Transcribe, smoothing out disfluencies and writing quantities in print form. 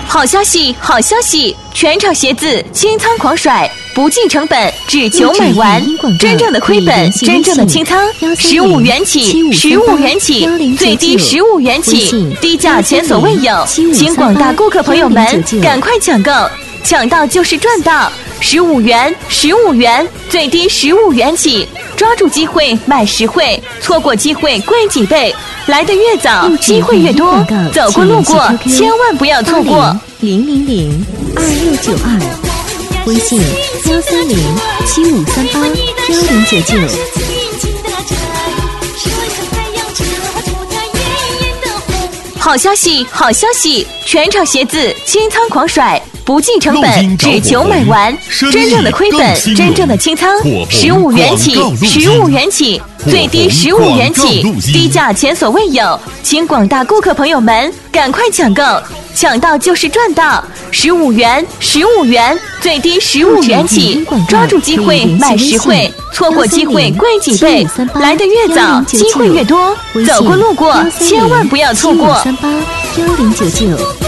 好消息，好消息！全场鞋子清仓狂甩，不计成本，只求买完。真正的亏本，真正的清仓，15元起，15元起，最低15元起，低价前所未有，请广大顾客朋友们赶快抢购，抢到就是赚到！15元，15元，最低15元起，抓住机会买实惠，错过机会贵几倍。来得越早，机会越多，走过路过千万不要错过。 0002692，微信13075381099。 好消息，好消息！全场鞋子清仓狂甩，不计成本，只求买完。真正的亏本，真正的清仓，15元起，15元起，最低15元起，低价前所未有，请广大顾客朋友们赶快抢购，抢到就是赚到！15元，15元，最低15元起，抓住机会买实惠，错过机会贵几倍。来得越早，机会越多，走过路过千万不要错过。 130781099。